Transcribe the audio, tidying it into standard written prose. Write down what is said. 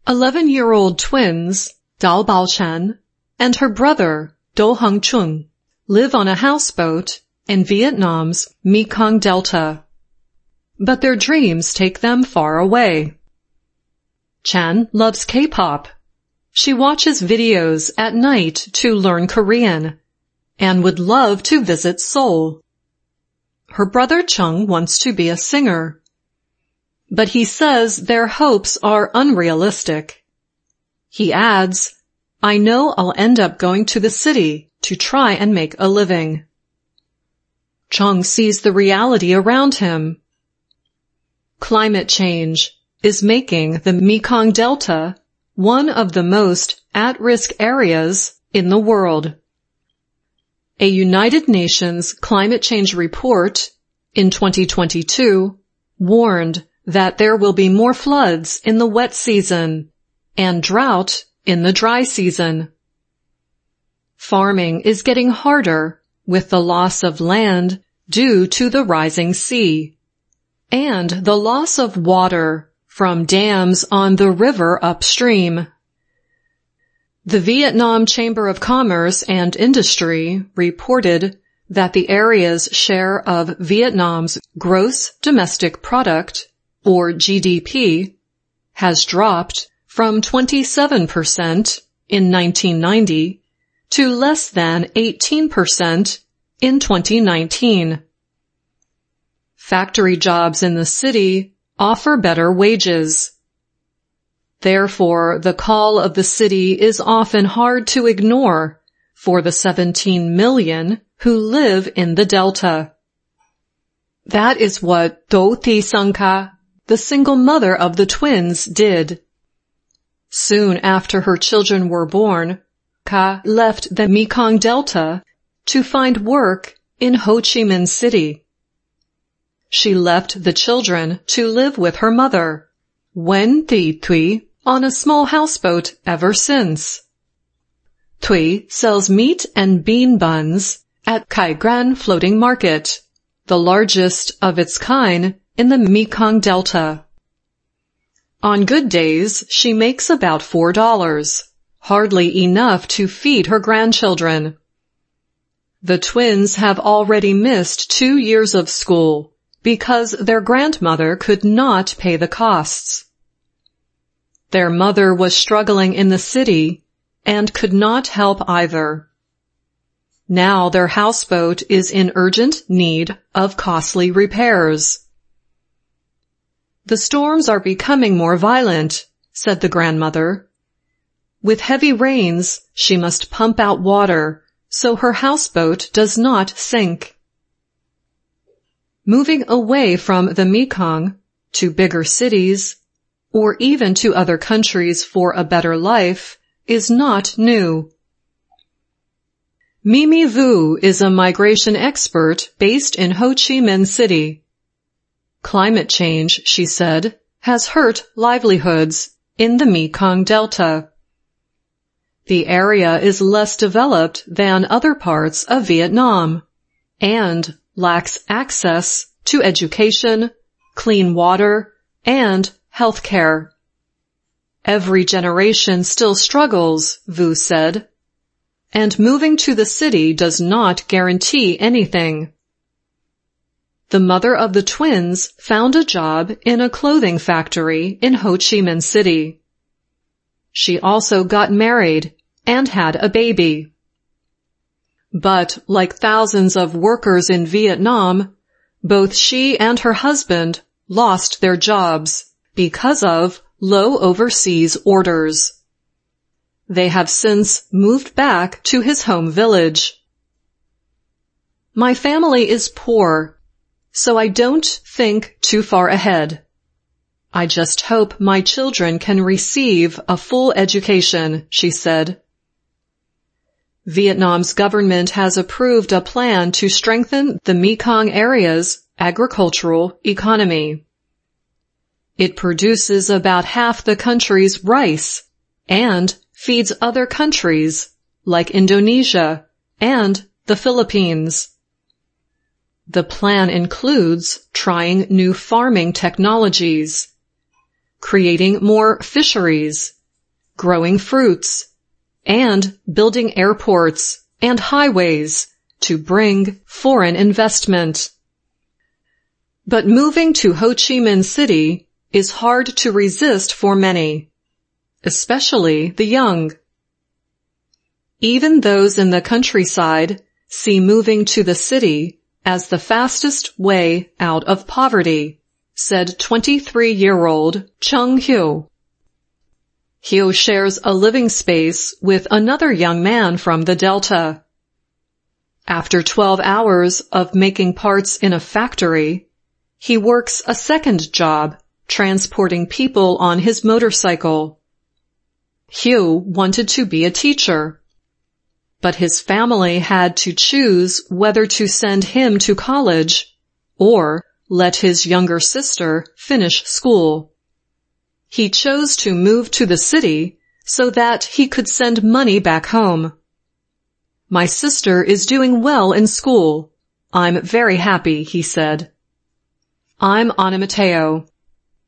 11-year-old twins, Dao Baochan and her brother, Do Hengchun, live on a houseboat in Vietnam's Mekong Delta. But their dreams take them far away. Chan loves K-pop. She watches videos at night to learn Korean and would love to visit Seoul. Her brother Chung wants to be a singer, but he says their hopes are unrealistic. He adds, "I know I'll end up going to the city to try and make a living." Chung sees the reality around him. Climate change is making the Mekong Delta one of the most at-risk areas in the world. A United Nations climate change report in 2022 warned that there will be more floods in the wet season and drought in the dry season. Farming is getting harder with the loss of land due to the rising sea and the loss of water from dams on the river upstream. The Vietnam Chamber of Commerce and Industry reported that the area's share of Vietnam's gross domestic product, or GDP, has dropped from 27% in 1990 to less than 18% in 2019. Factory jobs in the city offer better wages. Therefore, the call of the city is often hard to ignore for the 17 million who live in the Delta. That is what Do Thi Sang Ka, the single mother of the twins, did. Soon after her children were born, Ka left the Mekong Delta to find work in Ho Chi Minh City. She left the children to live with her mother, Nguyen Thi Thuy, on a small houseboat ever since. Thuy sells meat and bean buns at Cai Gran Floating Market, the largest of its kind in the Mekong Delta. On good days, she makes about $4, hardly enough to feed her grandchildren. The twins have already missed 2 years of school because their grandmother could not pay the costs. Their mother was struggling in the city and could not help either. Now their houseboat is in urgent need of costly repairs. "The storms are becoming more violent," said the grandmother. "With heavy rains, she must pump out water so her houseboat does not sink." Moving away from the Mekong to bigger cities, or even to other countries for a better life, is not new. Mimi Vu is a migration expert based in Ho Chi Minh City. Climate change, she said, has hurt livelihoods in the Mekong Delta. The area is less developed than other parts of Vietnam and lacks access to education, clean water, and health care. Every generation still struggles, Vu said, and moving to the city does not guarantee anything. The mother of the twins found a job in a clothing factory in Ho Chi Minh City. She also got married and had a baby. But like thousands of workers in Vietnam, both she and her husband lost their jobs because of low overseas orders. They have since moved back to his home village. "My family is poor, so I don't think too far ahead. I just hope my children can receive a full education," she said. Vietnam's government has approved a plan to strengthen the Mekong area's agricultural economy. It produces about half the country's rice and feeds other countries like Indonesia and the Philippines. The plan includes trying new farming technologies, creating more fisheries, growing fruits, and building airports and highways to bring foreign investment. But moving to Ho Chi Minh City is hard to resist for many, especially the young. Even those in the countryside see moving to the city as the fastest way out of poverty, said 23-year-old Chung Hyo. Hyo shares a living space with another young man from the Delta. After 12 hours of making parts in a factory, he works a second job transporting people on his motorcycle. Hyo wanted to be a teacher, but his family had to choose whether to send him to college or let his younger sister finish school. He chose to move to the city so that he could send money back home. My sister is doing well in school. I'm very happy, he said. I'm Ana Mateo.